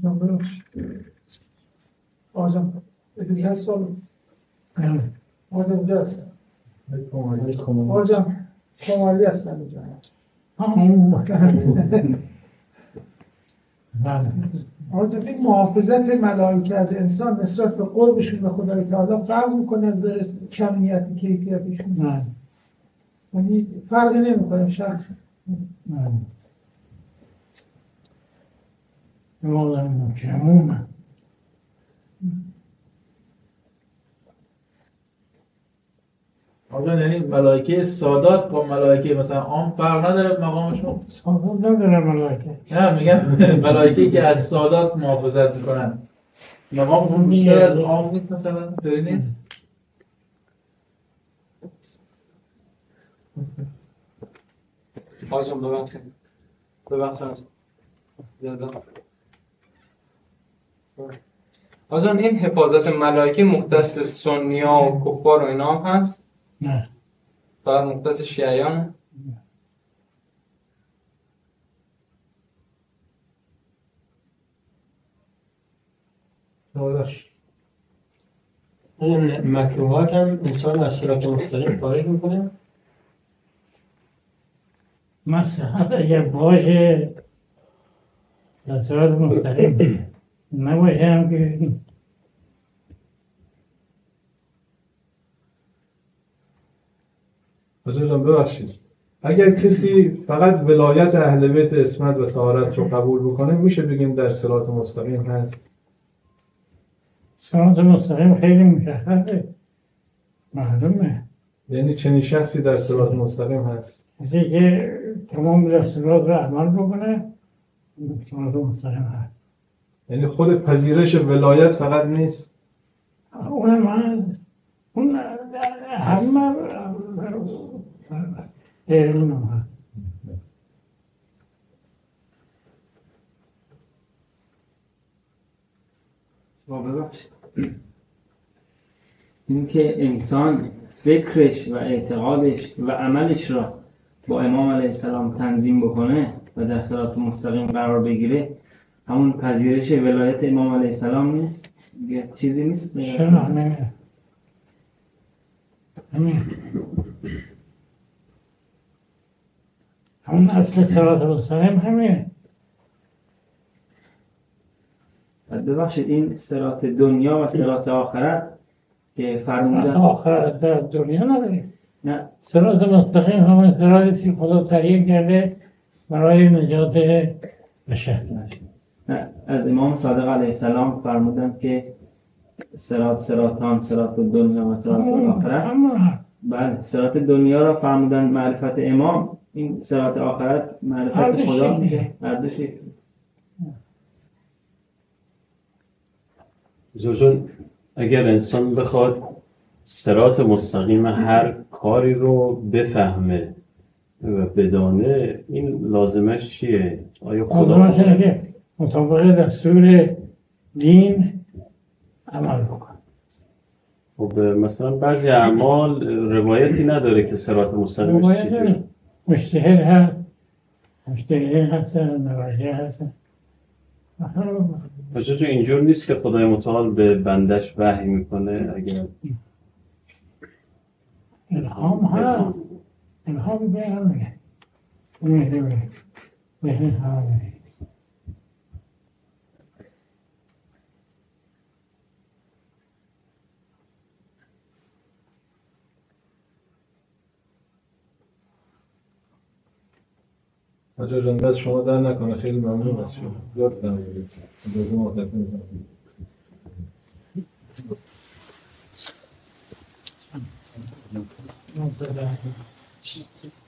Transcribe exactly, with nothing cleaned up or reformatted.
آجام اجازه سال آجام اینجا هستم آجام کمالی هستم اینجا آجام این محافظت ملائکه از انسان نسبت به قربشون به خدای تعالی فرق میکنه از کمیت کیفیتشون یعنی فرقی نمیکنه شخص مولانا کمونه آجان یعنی ملائکه سادات با ملائکه مثلا عام فرق نداره مقامشون؟ سادات نداره ملائکه نه میگم ملائکه که از سادات محافظت میکنن مقامشون بیشتر از عام نیست مثلا؟ طوری نیست؟ آجان ببخشید ببخشید آجان این حفاظت ملائکه مختص سنیا و کفار و اینا هم هست؟ نه فقط مختص شیعیان؟ داداش این مکروهات هم انسان از صراط مستقیم خارج میکنه؟ مصلحت اگر باشه در صراط مستقیم نباشه هم که حاجی جان ببخشید اگر کسی فقط ولایت اهل بیت عصمت و طهارت رو قبول بکنه میشه بگیم در صراط مستقیم هست؟ صراط مستقیم خیلی مشخصه معلومه یعنی چنین شخصی در صراط مستقیم هست؟ کسی که تمام دستورات رو عمل بکنه صراط مستقیم هست یعنی خود پذیرش ولایت فقط نیست؟ اون من اون همه ایرون هم هست ببخشید اینکه انسان فکرش و اعتقادش و عملش را با امام علیه السلام تنظیم بکنه و در صراط مستقیم قرار بگیره همون پذیرش ولایت امام علیه السلام نیست؟ یه چیزی نیست؟ چرا نه همین همون اصل صراط مستقیم همین ببخشید این صراط دنیا و صراط آخرت که فرمودن آخرت در دنیا نداریم نه صراط مستقیم همون صراطی که خدا تعیین کرده برای نجات بشر نه از امام صادق علیه السلام فرمودن که صراط صراطان صراط دنیا و صراط آخرت بله صراط دنیا را فرمودن معرفت امام این صراط آخرت معرفت خدا میشه هر دو شکل زوجون اگر انسان بخواد صراط مستقیم هر کاری رو بفهمه و بدانه این لازمش چیه؟ آیا خدا لازمش اینه که مطابق دستور دین عمل بکن خب مثلا بعضی اعمال روایتی نداره که صراط مستقیمش چیه؟ مجتهد هست مجتهدین هستن مراجع هستن پس اینجور نیست که خدای متعال به بندش وحی میکنه اگر الهام هست الهام بیانه میگه میگه حاجی جان دست شما در نکنه خیلی ممنون از شما یاد بگیرید اجازه مدت می‌کنم No, but, uh,